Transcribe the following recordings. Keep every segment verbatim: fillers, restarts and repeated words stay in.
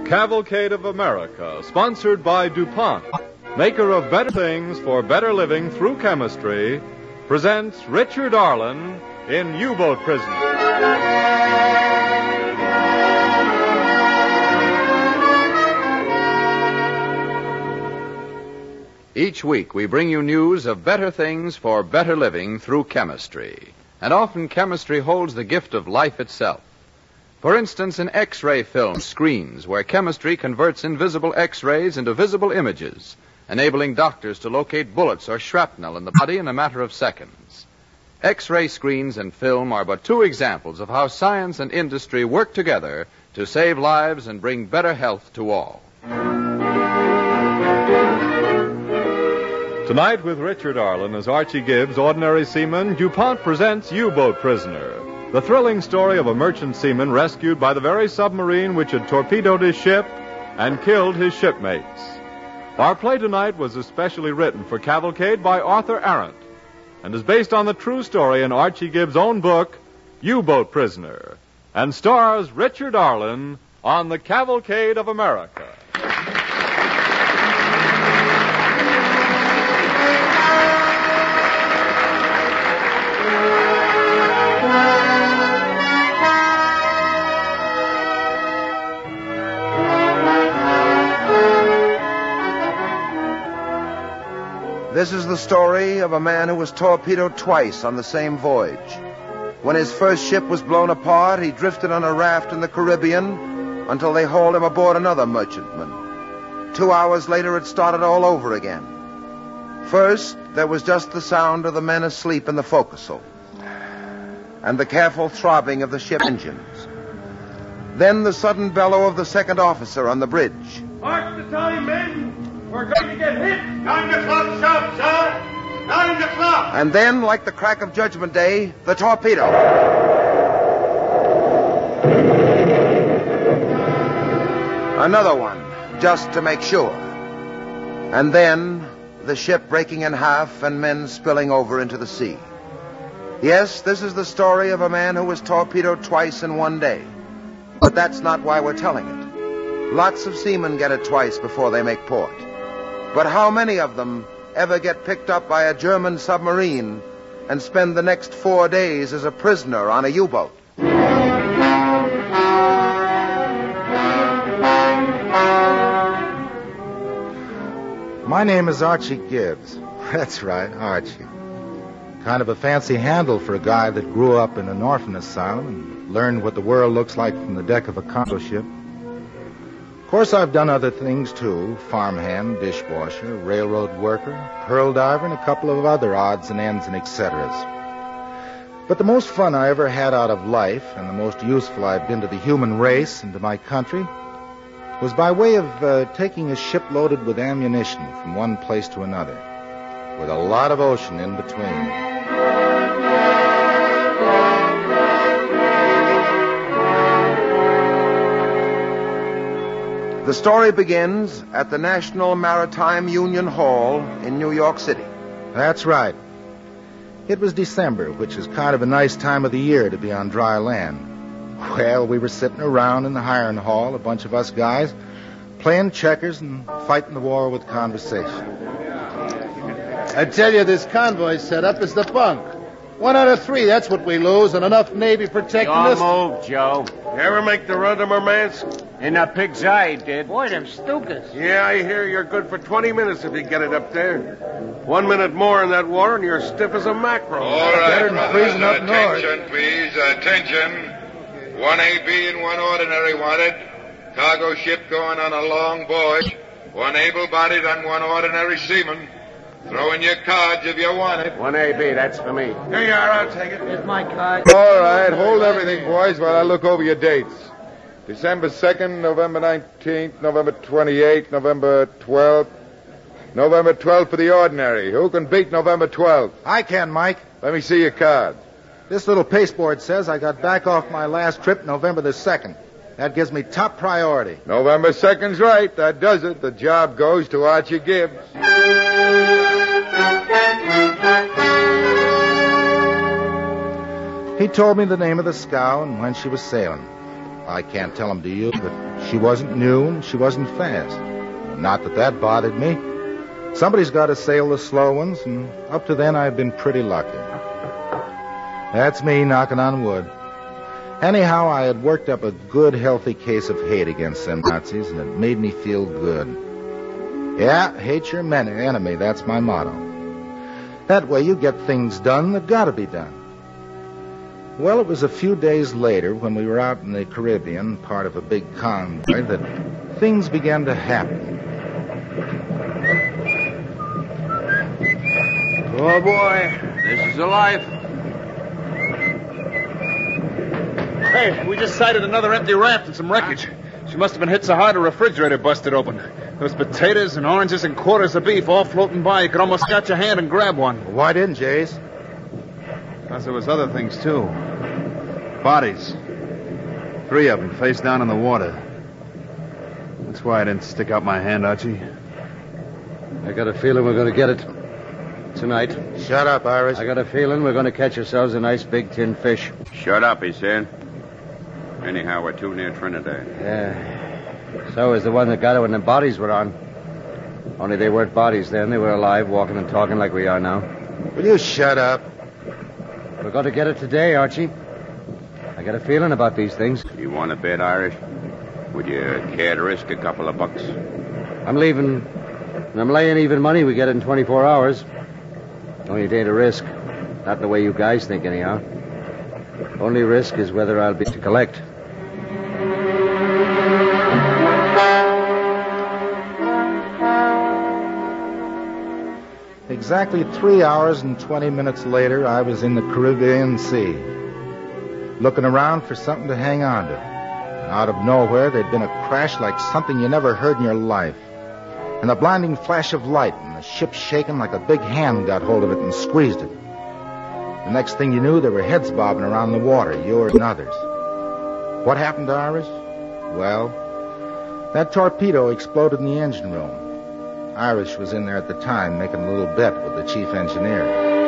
Cavalcade of America, sponsored by DuPont, maker of better things for better living through chemistry, presents Richard Arlen in U-Boat Prisoner. Each week we bring you news of better things for better living through chemistry. And often chemistry holds the gift of life itself. For instance, in X-ray film screens where chemistry converts invisible X-rays into visible images, enabling doctors to locate bullets or shrapnel in the body in a matter of seconds. X-ray screens and film are but two examples of how science and industry work together to save lives and bring better health to all. Tonight with Richard Arlen as Archie Gibbs, ordinary seaman, DuPont presents U-Boat Prisoner, the thrilling story of a merchant seaman rescued by the very submarine which had torpedoed his ship and killed his shipmates. Our play tonight was especially written for Cavalcade by Arthur Arendt and is based on the true story in Archie Gibbs' own book, U-Boat Prisoner, and stars Richard Arlen on the Cavalcade of America. This is the story of a man who was torpedoed twice on the same voyage. When his first ship was blown apart, he drifted on a raft in the Caribbean until they hauled him aboard another merchantman. Two hours later, it started all over again. First, there was just the sound of the men asleep in the forecastle and the careful throbbing of the ship engines. Then the sudden bellow of the second officer on the bridge. Mark the time, men! We're going to get hit! Nine o'clock sharp, sir! Nine o'clock! And then, like the crack of Judgment Day, the torpedo. Another one, just to make sure. And then, the ship breaking in half and men spilling over into the sea. Yes, this is the story of a man who was torpedoed twice in one day. But that's not why we're telling it. Lots of seamen get it twice before they make port. But how many of them ever get picked up by a German submarine and spend the next four days as a prisoner on a U-boat? My name is Archie Gibbs. That's right, Archie. Kind of a fancy handle for a guy that grew up in an orphan asylum and learned what the world looks like from the deck of a cargo ship. Of course, I've done other things, too. Farmhand, dishwasher, railroad worker, pearl diver, and a couple of other odds and ends and et ceteras. But the most fun I ever had out of life, and the most useful I've been to the human race and to my country, was by way of uh, taking a ship loaded with ammunition from one place to another, with a lot of ocean in between. The story begins at the National Maritime Union Hall in New York City. That's right. It was December, which is kind of a nice time of the year to be on dry land. Well, we were sitting around in the hiring hall, a bunch of us guys, playing checkers and fighting the war with conversation. I tell you, this convoy setup is the bunk. One out of three, that's what we lose, and enough Navy protecting Your us. move, Joe. You ever make the run to Murmansk? In the pig's eye, did. Boy, them Stukas. Yeah, I hear you're good for twenty minutes if you get it up there. One minute more in that water and you're stiff as a mackerel. All right, Better than freezing up north. attention, please, attention. One A B and one ordinary wanted. Cargo ship going on a long voyage. One able-bodied and one ordinary seaman. Throw in your cards if you want it. One A B, that's for me. Here you are, I'll take it. Here's my card. All right, hold everything, boys, while I look over your dates. December second, November nineteenth, November twenty-eighth, November twelfth. November twelfth for the ordinary. Who can beat November twelfth? I can, Mike. Let me see your card. This little pasteboard says I got back off my last trip November the second. That gives me top priority. November second's right. That does it. The job goes to Archie Gibbs. He told me the name of the scow and when she was sailing. I can't tell them to you, but she wasn't new and she wasn't fast. Not that that bothered me. Somebody's got to sail the slow ones, and up to then I've been pretty lucky. That's me knocking on wood. Anyhow, I had worked up a good, healthy case of hate against them Nazis, and it made me feel good. Yeah, hate your men- enemy, that's my motto. That way you get things done that gotta be done. Well, it was a few days later, when we were out in the Caribbean, part of a big convoy, that things began to happen. Oh, boy. This is a life. Hey, we just sighted another empty raft and some wreckage. She must have been hit so hard her refrigerator busted open. There was potatoes and oranges and quarters of beef all floating by. You could almost catch your hand and grab one. Why didn't, Jace? Because there was other things, too. Bodies. Three of them face down in the water. That's why I didn't stick out my hand, Archie. I got a feeling we're going to get it tonight. Shut up, Irish. I got a feeling we're going to catch ourselves a nice big tin fish. Shut up, he said. Anyhow, we're too near Trinidad. Yeah. So is the one that got it when the bodies were on. Only they weren't bodies then. They were alive, walking and talking like we are now. Will you shut up? We're going to get it today, Archie. I got a feeling about these things. You want to bet, Irish? Would you care to risk a couple of bucks? I'm leaving, and I'm laying even money we get it in twenty-four hours. Only it ain't a risk. Not the way you guys think, anyhow. Only risk is whether I'll be to collect. Exactly three hours and twenty minutes later, I was in the Caribbean Sea, looking around for something to hang on to. And out of nowhere, there'd been a crash like something you never heard in your life. And a blinding flash of light, and the ship shaking like a big hand got hold of it and squeezed it. The next thing you knew, there were heads bobbing around the water, yours and others. What happened to Irish? Well, that torpedo exploded in the engine room. Irish was in there at the time making a little bet with the chief engineer.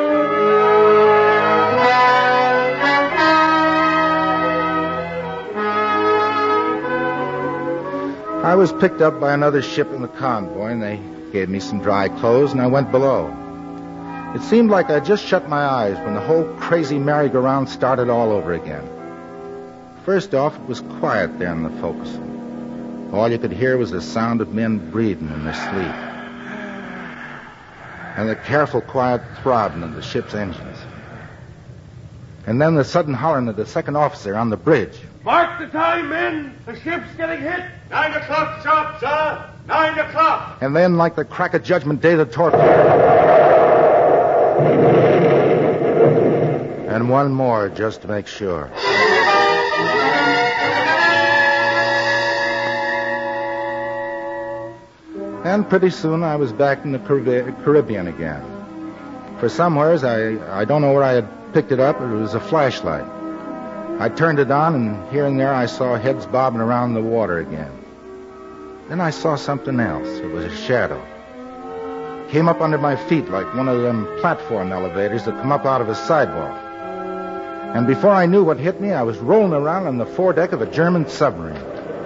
I was picked up by another ship in the convoy, and they gave me some dry clothes, and I went below. It seemed like I just shut my eyes when the whole crazy merry-go-round started all over again. First off, it was quiet there in the forecastle. All you could hear was the sound of men breathing in their sleep, and the careful, quiet throbbing of the ship's engines. And then the sudden hollering of the second officer on the bridge. Mark the time, men. The ship's getting hit. Nine o'clock sharp, sir. Nine o'clock. And then, like the crack of Judgment Day, the torpedo. And one more, just to make sure. And pretty soon I was back in the Caribbean again. For somewheres, I, I don't know where I had picked it up, but it was a flashlight. I turned it on, and here and there I saw heads bobbing around the water again. Then I saw something else. It was a shadow. It came up under my feet like one of them platform elevators that come up out of a sidewalk. And before I knew what hit me, I was rolling around on the foredeck of a German submarine.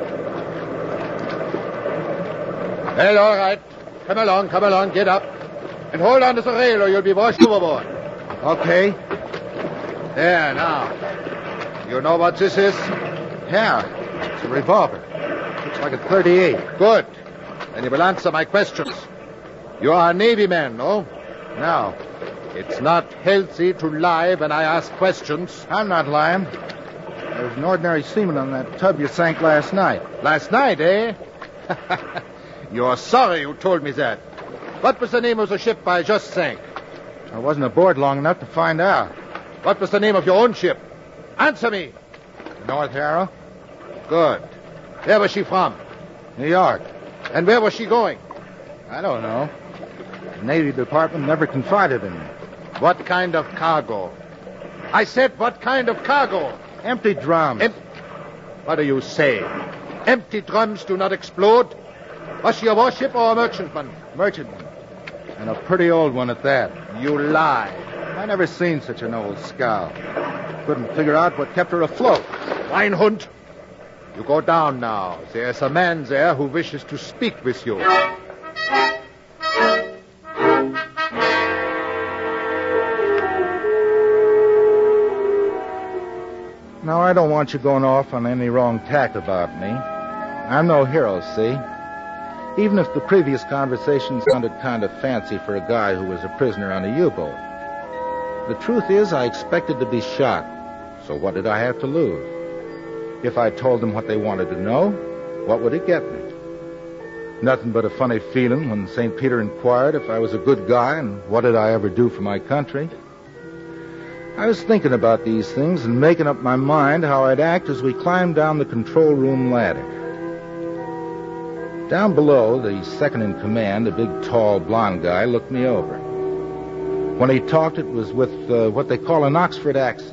Well, all right. Come along, come along, get up. And hold on to the rail or you'll be washed overboard. Okay. There, now. You know what this is? Yeah, it's a revolver. Looks like a thirty-eight. Good. Then you will answer my questions. You are a Navy man, no? No. It's not healthy to lie when I ask questions. I'm not lying. There was an ordinary seaman on that tub you sank last night. Last night, eh? You're sorry you told me that. What was the name of the ship I just sank? I wasn't aboard long enough to find out. What was the name of your own ship? Answer me. North Harrow. Good. Where was she from? New York. And where was she going? I don't know. The Navy Department never confided in me. What kind of cargo? I said what kind of cargo? Empty drums. Em- what do you say? Empty drums do not explode? Was she a warship or a merchantman? Merchantman. And a pretty old one at that. You lie. I never seen such an old scow. Couldn't figure out what kept her afloat. Schweinhund. You go down now. There's a man there who wishes to speak with you. Now, I don't want you going off on any wrong tack about me. I'm no hero, see? Even if the previous conversation sounded kind of fancy for a guy who was a prisoner on a U-boat. The truth is, I expected to be shot. So what did I have to lose? If I told them what they wanted to know, what would it get me? Nothing but a funny feeling when Saint Peter inquired if I was a good guy and what did I ever do for my country. I was thinking about these things and making up my mind how I'd act as we climbed down the control room ladder. Down below, the second in command, a big, tall, blond guy, looked me over. When he talked, it was with uh, what they call an Oxford accent.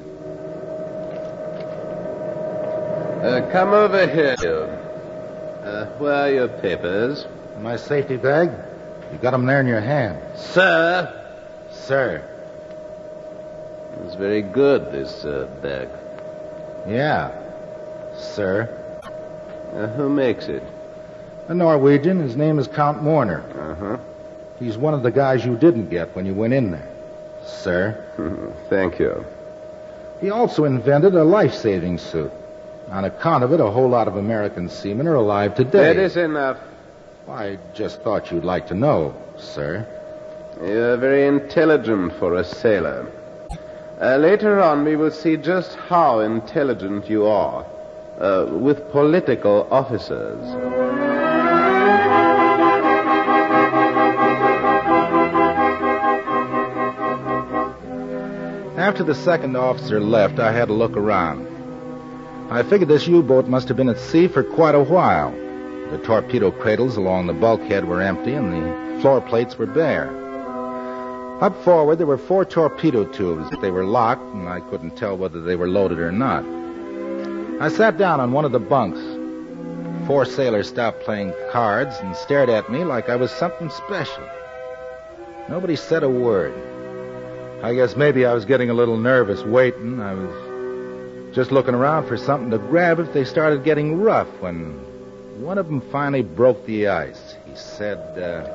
Uh, come over here. Uh, where are your papers? My safety bag? You got them there in your hand. Sir? Sir. It's very good, this uh, bag. Yeah, sir. Uh, who makes it? A Norwegian. His name is Count Morner. Uh-huh. He's one of the guys you didn't get when you went in there, sir. Thank you. He also invented a life-saving suit. On account of it, a whole lot of American seamen are alive today. That is enough. I just thought you'd like to know, sir. You're very intelligent for a sailor. Uh, later on, we will see just how intelligent you are uh, with political officers. After the second officer left, I had to look around. I figured this U-boat must have been at sea for quite a while. The torpedo cradles along the bulkhead were empty and the floor plates were bare. Up forward, there were four torpedo tubes. They were locked, and I couldn't tell whether they were loaded or not. I sat down on one of the bunks. Four sailors stopped playing cards and stared at me like I was something special. Nobody said a word. I guess maybe I was getting a little nervous waiting. I was just looking around for something to grab if they started getting rough when one of them finally broke the ice. He said, uh...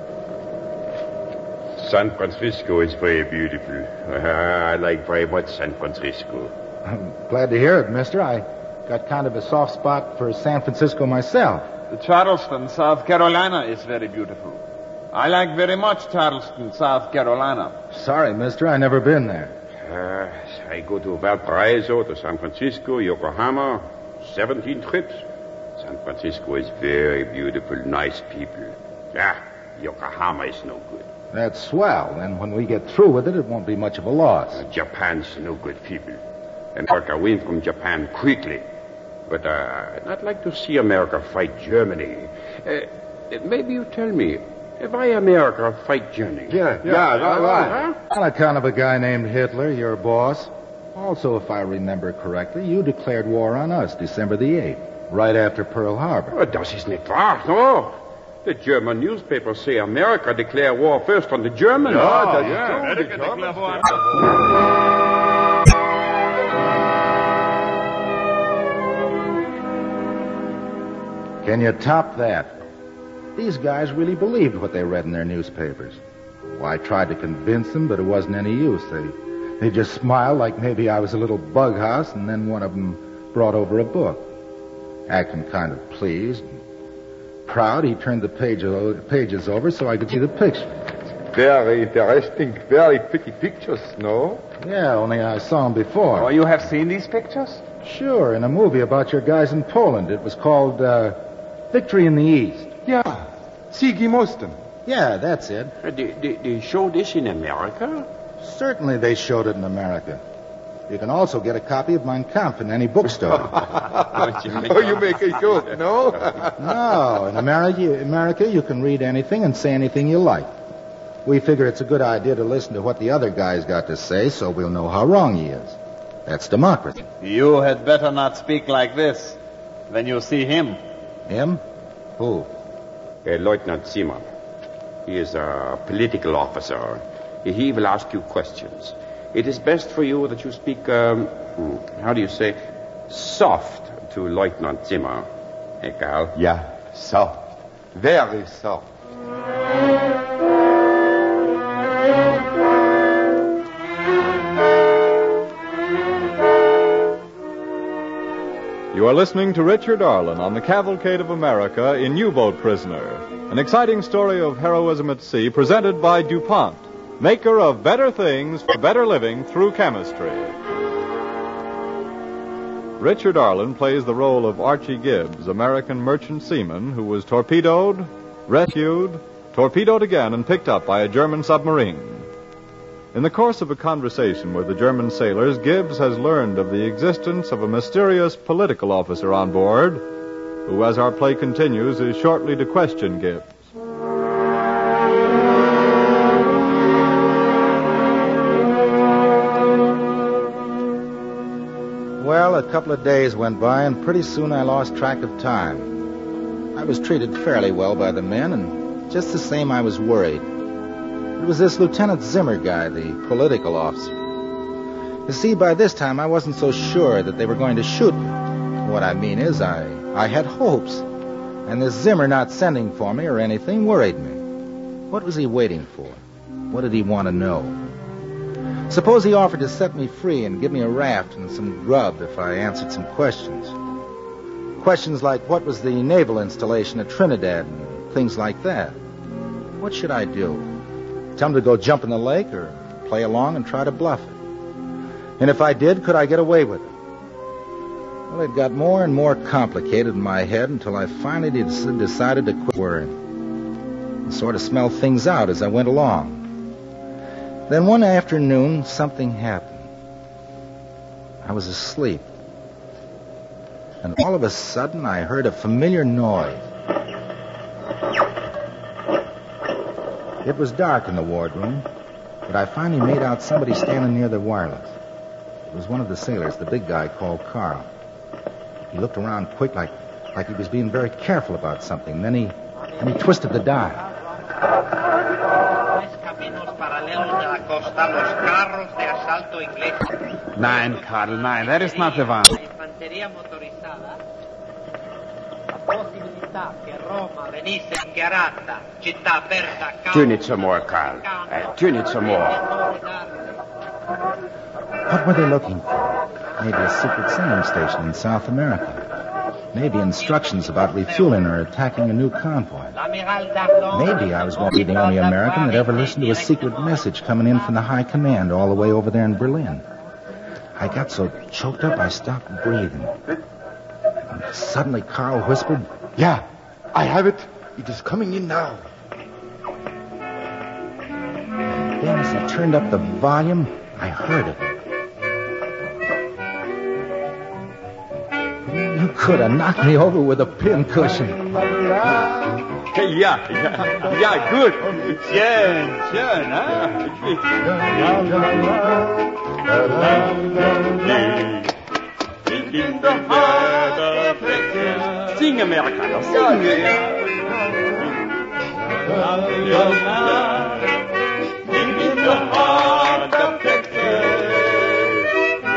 San Francisco is very beautiful. I like very much San Francisco. I'm glad to hear it, mister. I got kind of a soft spot for San Francisco myself. Charleston, South Carolina is very beautiful. I like very much Charleston, South Carolina. Sorry, mister, I never been there. Uh, I go to Valparaiso, to San Francisco, Yokohama, seventeen trips. San Francisco is very beautiful, nice people. Ah, Yokohama is no good. That's swell. Then when we get through with it, it won't be much of a loss. Uh, Japan's no good people. America win from Japan quickly. But uh, I'd like to see America fight Germany. Uh, maybe you tell me, why America fight Germany? Yeah, yeah, yeah right, right. Huh? On account of a guy named Hitler, your boss. Also, if I remember correctly, you declared war on us December the eighth, right after Pearl Harbor. Oh, das ist nicht wahr, no. The German newspapers say America declare war first on the Germans. Ja, oh, das yeah. ist so. Can you top that? These guys really believed what they read in their newspapers. Well, I tried to convince them, but it wasn't any use. They, they just smiled like maybe I was a little bug house, and then one of them brought over a book. Acting kind of pleased. Proud, he turned the page, pages over so I could see the picture. Very interesting, very pretty pictures, no? Yeah, only I saw them before. Oh, you have seen these pictures? Sure, in a movie about your guys in Poland. It was called uh, Victory in the East. Yeah, Sieg im Osten. Yeah, that's it. Uh, they, they, they show this in America? Certainly they showed it in America. You can also get a copy of Mein Kampf in any bookstore. Oh, you make a joke, no? No, in America, America, you can read anything and say anything you like. We figure it's a good idea to listen to what the other guy's got to say so we'll know how wrong he is. That's democracy. You had better not speak like this. When you see him. Him? Who? Uh, Lieutenant Seaman. He is a political officer. He will ask you questions. It is best for you that you speak, um, how do you say, soft, to Lieutenant Zimmer. Hey, Carl. Yeah, soft. Very soft. You are listening to Richard Arlen on the Cavalcade of America in U-Boat Prisoner, an exciting story of heroism at sea presented by DuPont, maker of better things for better living through chemistry. Richard Arlen plays the role of Archie Gibbs, American merchant seaman who was torpedoed, rescued, torpedoed again, and picked up by a German submarine. In the course of a conversation with the German sailors, Gibbs has learned of the existence of a mysterious political officer on board, who, as our play continues, is shortly to question Gibbs. Well, a couple of days went by, and pretty soon I lost track of time. I was treated fairly well by the men, and just the same I was worried. It was this Lieutenant Zimmer guy, the political officer. You see, by this time I wasn't so sure that they were going to shoot me. What I mean is I, I had hopes, and this Zimmer not sending for me or anything worried me. What was he waiting for? What did he want to know? Suppose he offered to set me free and give me a raft and some grub if I answered some questions. Questions like what was the naval installation at Trinidad and things like that. What should I do? Tell him to go jump in the lake or play along and try to bluff it? And if I did, could I get away with it? Well, it got more and more complicated in my head until I finally decided to quit worrying and sort of smell things out as I went along. Then one afternoon, something happened. I was asleep. And all of a sudden, I heard a familiar noise. It was dark in the wardroom, but I finally made out somebody standing near the wireless. It was one of the sailors, the big guy called Carl. He looked around quick, like like he was being very careful about something. Then he, then he twisted the dial. Nine, Carl, nine. That is not the one. Tune it some more, Carl. Uh, tune it some more. What were they looking for? Maybe a secret sailing station in South America. Maybe instructions about refueling or attacking a new convoy. Maybe I was going to be the only American that ever listened to a secret message coming in from the high command all the way over there in Berlin. I got so choked up I stopped breathing. And suddenly Carl whispered, Yeah, I have it. It is coming in now. And then as he turned up the volume, I heard it. You could have knocked me over with a pincushion. Yeah, yeah, yeah, good. Schön, schön, huh? In the heart of Texas. Sing, Americano, sing. In the heart of Texas.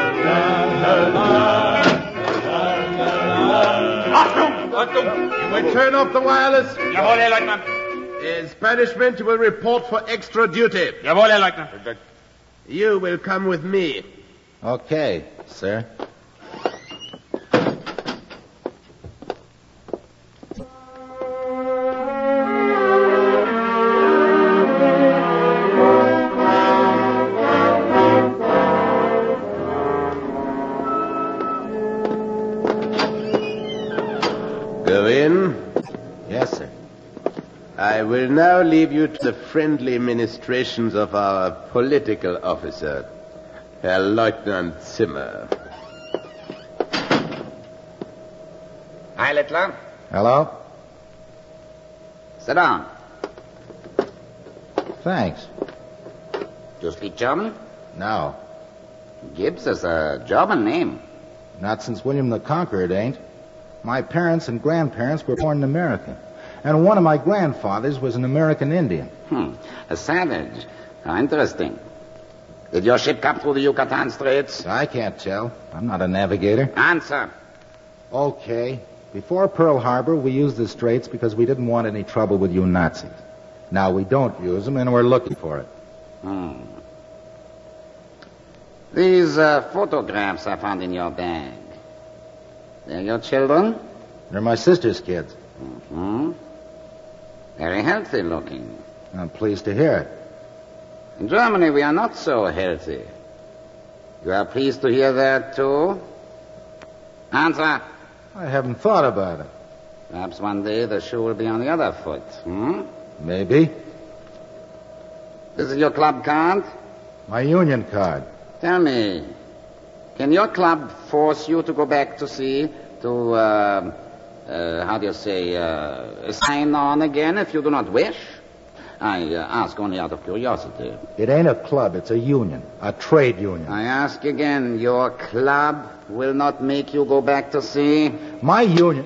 Achtung! Achtung! You may turn off the wireless. Jawohl, Herr Leutnant. As punishment, you will report for extra duty. Jawohl, Herr Leutnant. You will come with me. Okay, sir. Go in. Yes, sir. I will now leave you to the friendly ministrations of our political officer, Herr Lieutenant Zimmer. Hi, Littler. Hello? Sit down. Thanks. Do you speak German? No. Gibbs is a German name. Not since William the Conqueror, it ain't. My parents and grandparents were born in America. And one of my grandfathers was an American Indian. Hmm. A savage. How interesting. Did your ship come through the Yucatan Straits? I can't tell. I'm not a navigator. Answer. Okay. Before Pearl Harbor, we used the Straits because we didn't want any trouble with you Nazis. Now we don't use them, and we're looking for it. Hmm. These uh, photographs I found in your bag. They're your children? They're my sister's kids. Mm-hmm. Very healthy looking. I'm pleased to hear it. In Germany, we are not so healthy. You are pleased to hear that, too? Answer. I haven't thought about it. Perhaps one day the shoe will be on the other foot. Hmm? Maybe. This is your club card? My union card. Tell me, can your club force you to go back to sea to, uh, uh, how do you say, uh, sign on again if you do not wish? I uh, ask only out of curiosity. It ain't a club, it's a union, a trade union. I ask again, your club will not make you go back to sea? My union...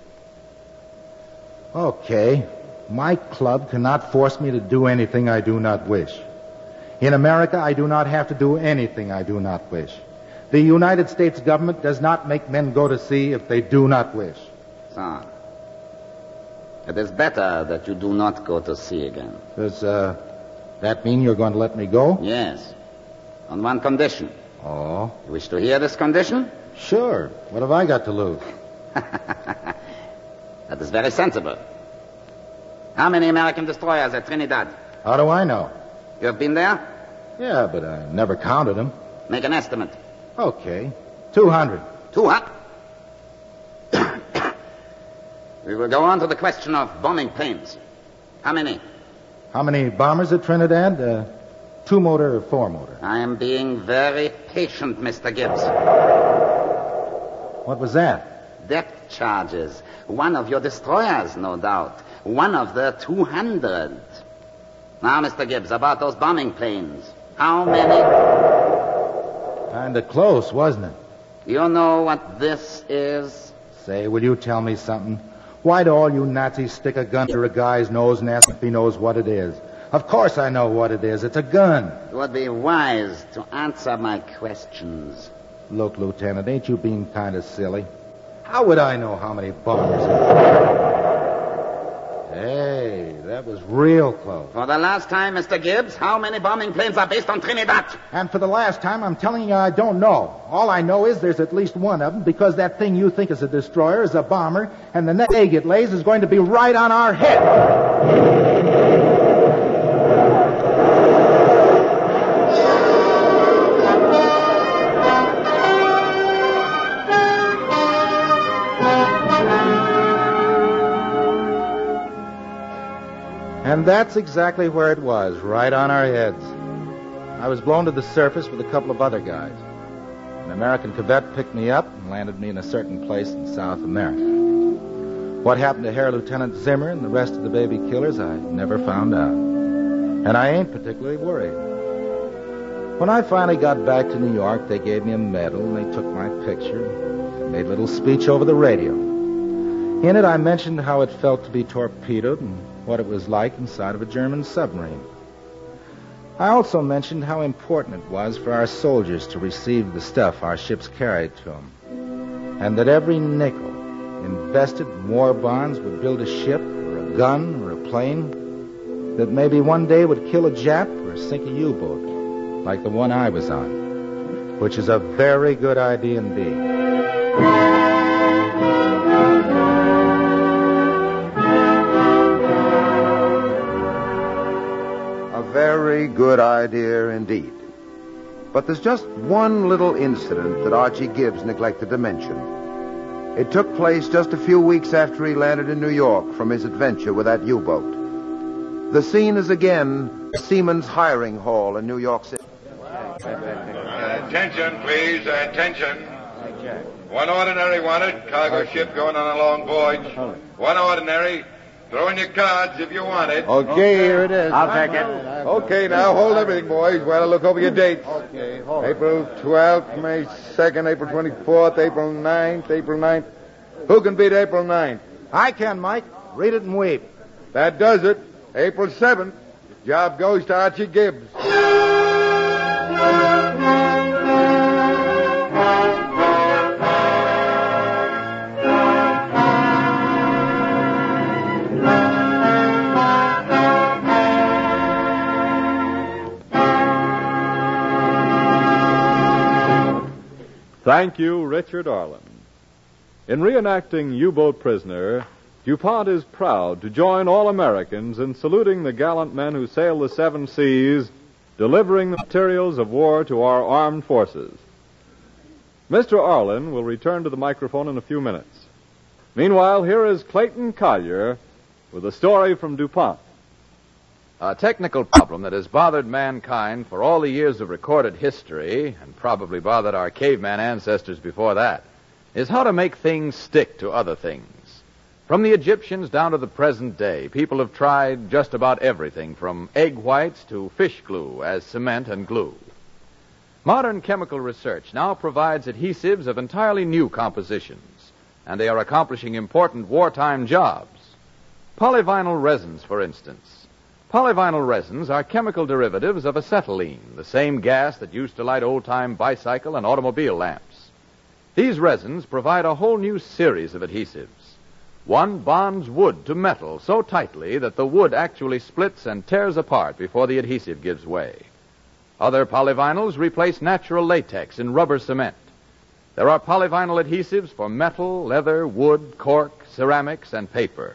Okay, my club cannot force me to do anything I do not wish. In America, I do not have to do anything I do not wish. The United States government does not make men go to sea if they do not wish. So, it is better that you do not go to sea again. Does uh, that mean you're going to let me go? Yes, on one condition. Oh? You wish to hear this condition? Sure. What have I got to lose? That is very sensible. How many American destroyers at Trinidad? How do I know? You have been there? Yeah, but I never counted them. Make an estimate. Okay. Two hundred. Two hundred? We will go on to the question of bombing planes. How many? How many bombers at Trinidad? Uh, two motor or four motor? I am being very patient, Mister Gibbs. What was that? Depth charges. One of your destroyers, no doubt. One of the two hundred. Now, Mister Gibbs, about those bombing planes. How many? Kinda close, wasn't it? You know what this is? Say, will you tell me something? Why do all you Nazis stick a gun to a guy's nose and ask if he knows what it is? Of course I know what it is. It's a gun. It would be wise to answer my questions. Look, Lieutenant, ain't you being kind of silly? How would I know how many bombers are... Hey, that was real close. For the last time, Mister Gibbs, how many bombing planes are based on Trinidad? And for the last time, I'm telling you I don't know. All I know is there's at least one of them, because that thing you think is a destroyer is a bomber, and the next egg it lays is going to be right on our head. And that's exactly where it was, right on our heads. I was blown to the surface with a couple of other guys. An American corvette picked me up and landed me in a certain place in South America. What happened to Herr Lieutenant Zimmer and the rest of the baby killers, I never found out. And I ain't particularly worried. When I finally got back to New York, they gave me a medal and they took my picture and made a little speech over the radio. In it, I mentioned how it felt to be torpedoed and what it was like inside of a German submarine. I also mentioned how important it was for our soldiers to receive the stuff our ships carried to them, and that every nickel invested in war bonds would build a ship or a gun or a plane that maybe one day would kill a Jap or sink a U-boat like the one I was on, which is a very good idea indeed. Very good idea indeed. But there's just one little incident that Archie Gibbs neglected to mention. It took place just a few weeks after he landed in New York from his adventure with that U-boat. The scene is again Seaman's Hiring Hall in New York City. Uh, attention, please. Uh, attention. One ordinary wanted. Cargo ship going on a long voyage. One ordinary. Throw in your cards if you want it. Okay, here it is. I'll take it. Okay, now hold everything, boys, while I look over your dates. Okay, hold April twelfth, May second, April twenty-fourth, April ninth, April ninth. Who can beat April ninth? I can, Mike. Read it and weep. That does it. April seventh. Job goes to Archie Gibbs. Thank you, Richard Arlen. In reenacting U-Boat Prisoner, DuPont is proud to join all Americans in saluting the gallant men who sail the seven seas, delivering the materials of war to our armed forces. Mister Arlen will return to the microphone in a few minutes. Meanwhile, here is Clayton Collier with a story from DuPont. A technical problem that has bothered mankind for all the years of recorded history, and probably bothered our caveman ancestors before that, is how to make things stick to other things. From the Egyptians down to the present day, people have tried just about everything, from egg whites to fish glue as cement and glue. Modern chemical research now provides adhesives of entirely new compositions, and they are accomplishing important wartime jobs. Polyvinyl resins, for instance. Polyvinyl resins are chemical derivatives of acetylene, the same gas that used to light old-time bicycle and automobile lamps. These resins provide a whole new series of adhesives. One bonds wood to metal so tightly that the wood actually splits and tears apart before the adhesive gives way. Other polyvinyls replace natural latex in rubber cement. There are polyvinyl adhesives for metal, leather, wood, cork, ceramics, and paper.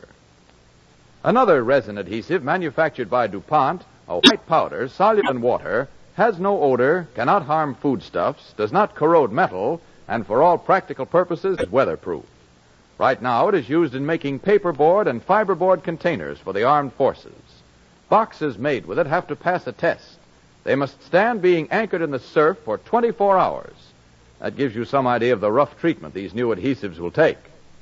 Another resin adhesive manufactured by DuPont, a white powder soluble in water, has no odor, cannot harm foodstuffs, does not corrode metal, and for all practical purposes is weatherproof. Right now it is used in making paperboard and fiberboard containers for the armed forces. Boxes made with it have to pass a test. They must stand being anchored in the surf for twenty-four hours. That gives you some idea of the rough treatment these new adhesives will take.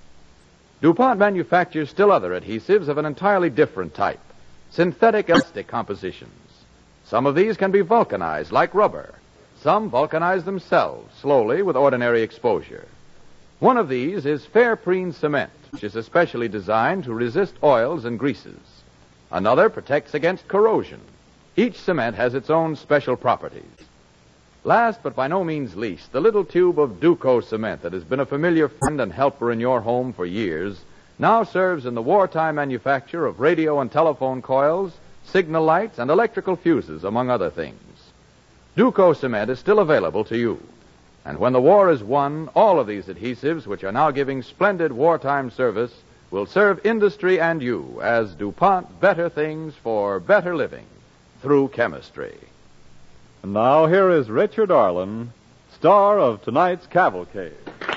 DuPont manufactures still other adhesives of an entirely different type, synthetic elastic compositions. Some of these can be vulcanized like rubber. Some vulcanize themselves slowly with ordinary exposure. One of these is Fairprene cement, which is especially designed to resist oils and greases. Another protects against corrosion. Each cement has its own special properties. Last but by no means least, the little tube of Duco cement that has been a familiar friend and helper in your home for years now serves in the wartime manufacture of radio and telephone coils, signal lights, and electrical fuses, among other things. Duco cement is still available to you. And when the war is won, all of these adhesives, which are now giving splendid wartime service, will serve industry and you as DuPont better things for better living through chemistry. And now here is Richard Arlen, star of tonight's Cavalcade.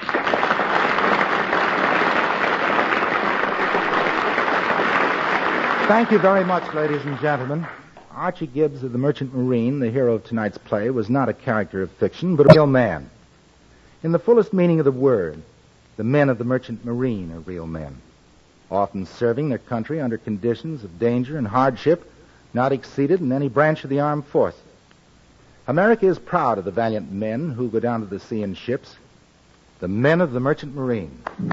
Thank you very much, ladies and gentlemen. Archie Gibbs of the Merchant Marine, the hero of tonight's play, was not a character of fiction, but a real man. In the fullest meaning of the word, the men of the Merchant Marine are real men, often serving their country under conditions of danger and hardship not exceeded in any branch of the armed forces. America is proud of the valiant men who go down to the sea in ships, the men of the Merchant Marine.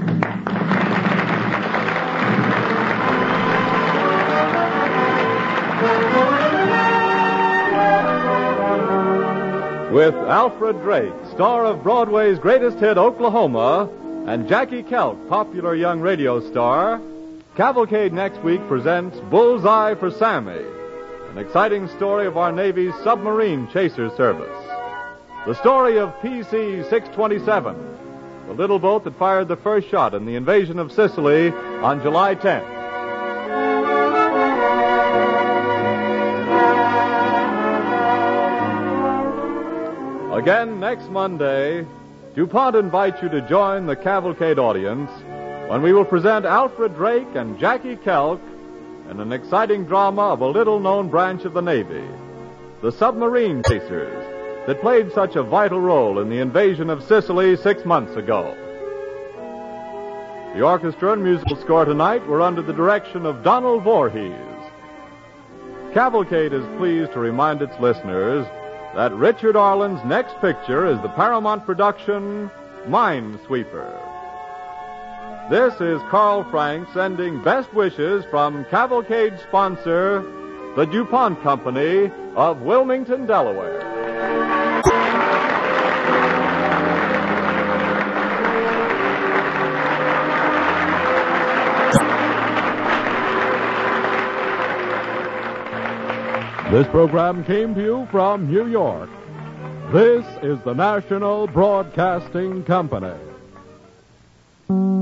With Alfred Drake, star of Broadway's greatest hit, Oklahoma, and Jackie Kelk, popular young radio star, Cavalcade next week presents Bullseye for Sammy, an exciting story of our Navy's submarine chaser service. The story of P C six twenty-seven, the little boat that fired the first shot in the invasion of Sicily on July tenth. Again next Monday, DuPont invites you to join the Cavalcade audience when we will present Alfred Drake and Jackie Kelk in an exciting drama of a little-known branch of the Navy, the submarine chasers, that played such a vital role in the invasion of Sicily six months ago. The orchestra and musical score tonight were under the direction of Donald Voorhees. Cavalcade is pleased to remind its listeners that Richard Arlen's next picture is the Paramount production, Minesweeper. This is Carl Frank sending best wishes from Cavalcade sponsor, the DuPont Company of Wilmington, Delaware. This program came to you from New York. This is the National Broadcasting Company.